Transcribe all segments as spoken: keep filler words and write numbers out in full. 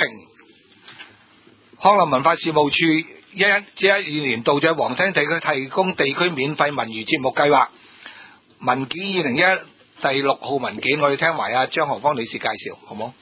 康樂文化事務處一一至一二年度在黃廳地區提供地區免費文娛節目計劃文件二零一一第六號文件，我哋聽埋阿張何芳女士介紹，好冇？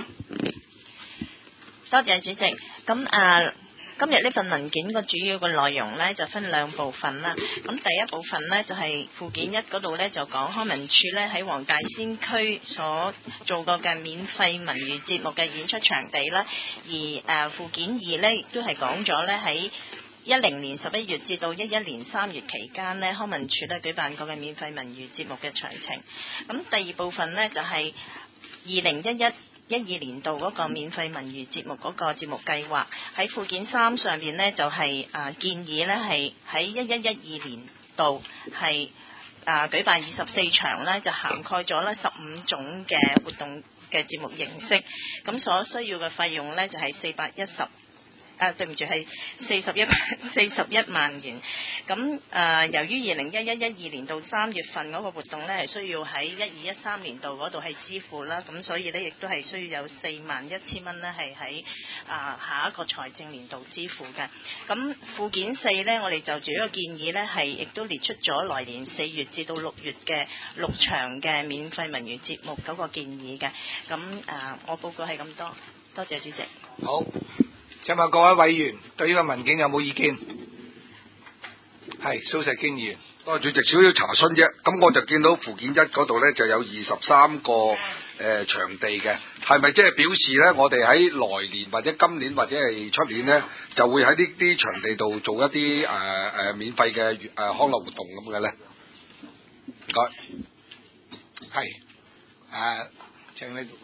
多謝主席。咁啊，今日呢份文件個主要嘅內容呢，就分兩部分啦。咁第一部分呢，就係、是、附件一嗰度呢，就講康文署呢喺黃大仙區所做過嘅免費文娛節目嘅演出場地啦。而誒、呃、附件二呢，亦都係講咗呢喺一零年十一月至到一一年三月期間呢，康文署呢舉辦過嘅免費文娛節目嘅詳情。咁第二部分呢，就係二零一一一二年度嗰個免費文娛節目嗰個節目計劃，喺附件三上邊呢，就係、是、啊、呃、建議呢係喺一一一二年度係啊、呃、舉辦二十四場呢，就涵蓋咗呢十五種嘅活動嘅節目形式，咁所需要嘅費用呢，就係四百一十。啊，對唔住，係四十一四十一萬元。咁誒、呃，由於二零一一一二年度三月份嗰個活動呢，係需要喺一二一三年度嗰度係支付啦，咁所以呢，亦都係需要有四萬一千蚊呢，係喺啊下一個財政年度支付嘅。咁附件四呢，我哋就住一個建議呢，係亦都列出咗來年四月至到六月嘅六場嘅免費文娛節目嗰個建議嘅。咁誒、呃，我報告係咁多，多謝主席。 好。請問各位委員對呢個文件有冇意見？係蘇世堅議員。 多謝主席，少少查詢啫。咁我就見到附件一嗰度呢，就有二十三個誒、呃、場地嘅，係咪即係表示呢？我哋喺來年或者今年或者係出年呢，就會喺呢啲場地度做一啲誒誒免費嘅誒康樂活動咁嘅呢？唔該。 係誒，請你。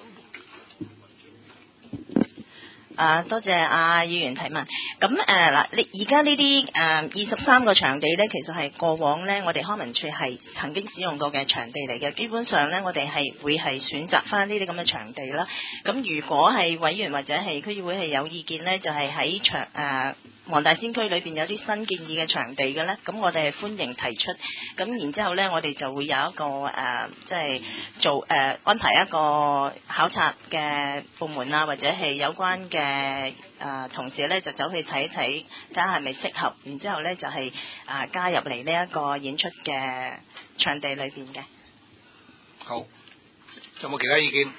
啊，多謝阿議員提問。咁誒嗱，你而家呢啲誒二十三個場地呢，其實係過往呢，我哋康文署係曾經使用過嘅場地嚟嘅。基本上呢，我哋係會係選擇翻呢啲咁嘅場地啦。咁如果係委員或者係區議會係有意見呢，就係喺場誒黃大仙區裏邊有啲新建議嘅場地嘅呢，咁我哋係歡迎提出。咁然之後呢，我哋就會有一個誒，即係做誒安排一個考察嘅部門啊，或者係有關嘅。誒、呃、同事咧就走去睇一睇，睇下係咪適合，然之後咧就係、是、啊、呃、加入嚟呢一個演出嘅場地裏邊嘅。 好，有冇其他意見？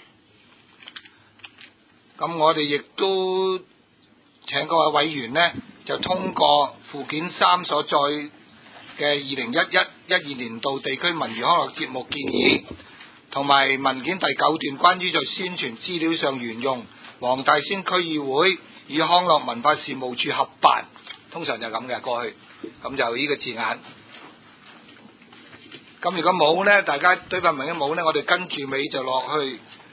咁我哋亦都請各位委員呢，就通過附件三所載嘅二零一一一二年度地區文娛康樂節目建議，同埋文件第九段關於在宣傳資料上沿用黃大仙區議會與康樂文化事務處合辦，通常就咁嘅過去，咁就呢個字眼。咁如果冇呢，大家對份文件冇呢，我哋跟住尾就落去